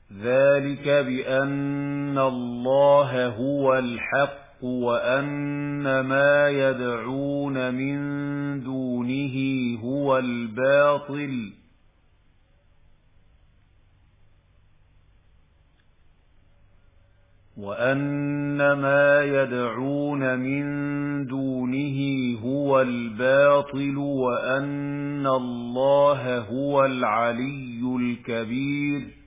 ذلك بأن الله هو الحق وأن ما يدعون من دونه هو الباطل وأن الله هو العلي الكبير